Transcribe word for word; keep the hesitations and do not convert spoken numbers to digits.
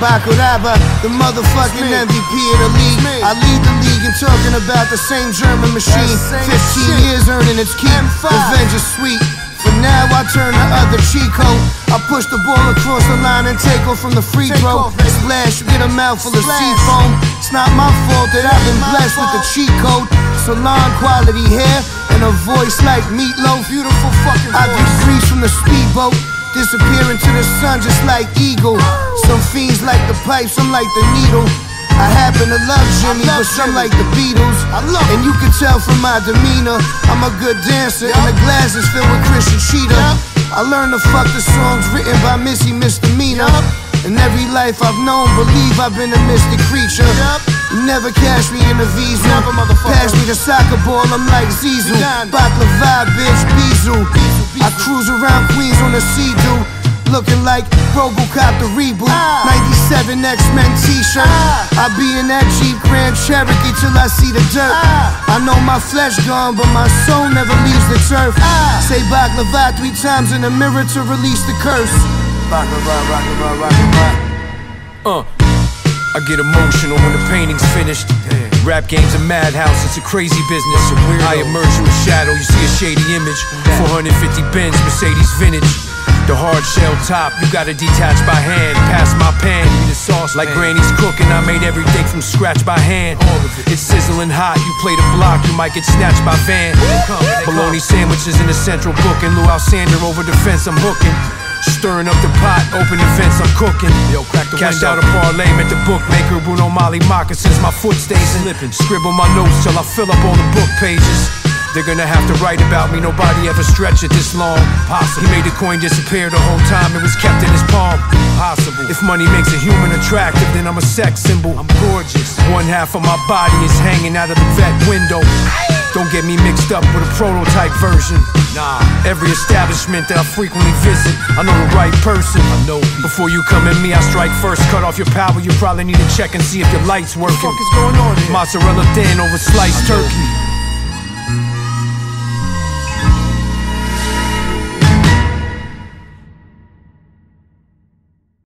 Bakuraba, the motherfucking M V P of the league. I lead the league in talking about the same German machine. Fifteen years earning its keep. Revenge is sweet. For now I turn the other Chico. I push the ball across the line and take off from the free throw. Splash, you get a mouthful of seafoam. It's not my fault that I've been blessed with the cheat code. Salon quality hair and a voice like Meatloaf. Beautiful fucking voice. I get grease from the speedboat, disappear into the sun just like Eagle. Some fiends like the pipe, some like the needle. I happen to love Jimmy, love but some Jimmy. Like the Beatles. I love and you can tell from my demeanor, I'm a good dancer, yep. And the glass is filled with Christian Cheetah. Yep. I learned to fuck the songs written by Missy Misdemeanor. Yep. In every life I've known, believe I've been a mystic creature. Yep. You never catch me in a visa. Never, motherfucker. Pass me the soccer ball, I'm like Zizou. Baklava, bitch, Bizou. I cruise around Queens on a Sea-Doo, looking like Robocop the reboot. ah. ninety-seven X-Men t-shirt. ah. I be in that Jeep Grand Cherokee till I see the dirt. ah. I know my flesh gone, but my soul never leaves the turf. ah. Say baklava three times in the mirror to release the curse. Baklava, baklava, baklava. Uh, I get emotional when the painting's finished. Damn. Rap game's a madhouse, it's a crazy business. I emerge from the shadow, you see a shady image. four hundred fifty Benz, Mercedes vintage. The hard shell top, you gotta detach by hand. Pass my pan, be the sauce like Granny's cooking. I made everything from scratch by hand. All of it. It's sizzling hot, you play the block, you might get snatched by van. Bologna sandwiches in the central booking. Lou Alcindor over the fence, I'm hooking. Stirring up the pot, open the fence, I'm cooking. Yo, crack the Cash window. Out a parlay, met the bookmaker. Bruno Mali moccasins, my foot stays slipping. Scribble my notes till I fill up all the book pages. They're gonna have to write about me, nobody ever stretched it this long. Possible. He made the coin disappear the whole time it was kept in his palm. Possible. If money makes a human attractive, then I'm a sex symbol. I'm gorgeous. One half of my body is hanging out of the vet window. Don't get me mixed up with a prototype version. Nah, every establishment that I frequently visit, I know the right person. I know people. Before you come at me, I strike first. Cut off your power, you probably need to check and see if your light's working. What the fuck is going on here? Mozzarella thin over sliced turkey.